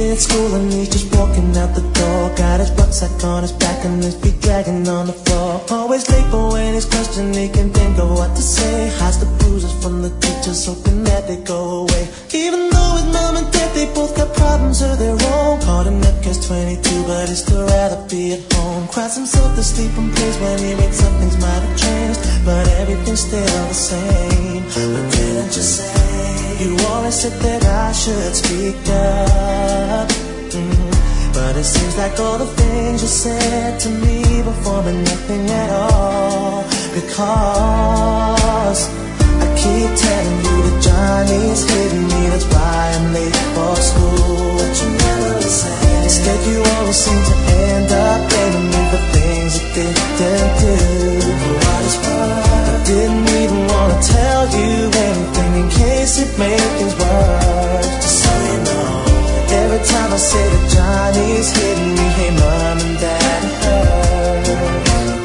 day at school and he's just walking out the door. Got his rucksack on his back and his feet dragging on the floor. Always late, but when he's questioned he can think of what to say. Hides the bruises from the teachers, hoping that they go away. Even though his mom and dad, they both got problems of their own. Caught him at catch 22, but he'd still rather be at home. Cries himself to sleep and prays when he wakes up, things might have changed, but everything's still the same. But didn't you say you always said that I should speak up? But it seems like all the things you said to me before meant nothing at all. Because I keep telling you that Johnny's hitting me, that's why I'm late for school. But you never listen. Instead you always seem to end up blaming me for things you didn't do. For what it's worth, I didn't even want to tell you anything in case it made things worse. Just so you know, every time I say that Johnny's hitting me, hey mom and dad, it hurts.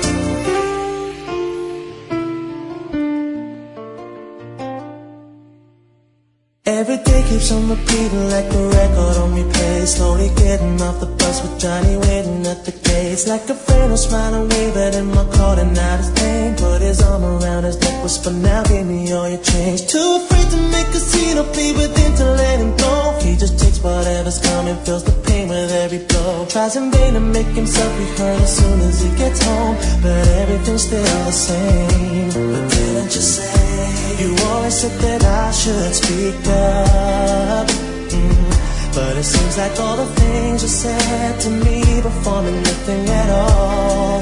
Every day keeps on repeating like a record on replay. Slowly getting off the bus with Johnny waiting at the gates. Like a friend who's smiling, waving in my car and not his name. Put his arm around his neck, whisper, now give me all your change. Too afraid to make a scene or plead with him to let him go. He just takes whatever's coming, feels the pain with every blow. Tries in vain to make himself be heard as soon as he gets home, but everything's still the same. But didn't you say you always said that I should speak up? But it seems like all the things you said to me before meant nothing at all.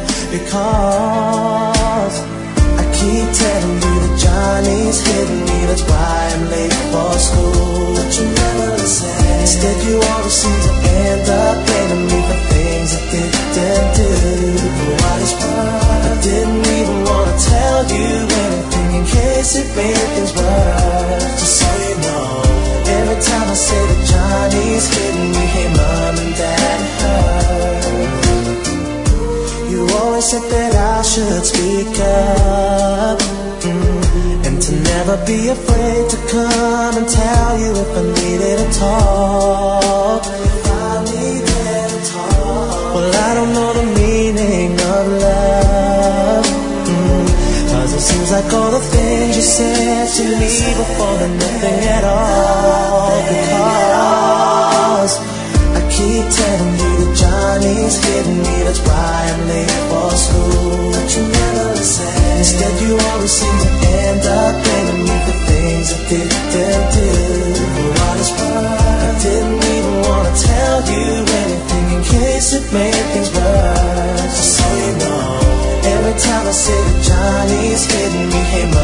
Because I keep telling you that Johnny's hitting me, that's why I'm late for school. But you never listen. Instead you always seem to end up blaming me for things I didn't do. For what it's worth, I didn't even want to tell you anything in case it made things worse. Just so you know, every time I say that Johnny's hitting me, hey mom and dad, it hurts. You always said that I should speak up, and to never be afraid to come and tell you if I needed a talk. If I needed a talk. Well, I don't know the meaning of love, 'cause it seems like all the things you said to me before meant nothing at all. Because I keep telling you that Johnny's hitting me, that's why I'm late for school. But you never listen. Instead you always seem to end up blaming me for things I didn't do. For what it's worth, I didn't even want to tell you anything in case it made things worse. Just so you know, every time I say that Johnny's hitting me, hey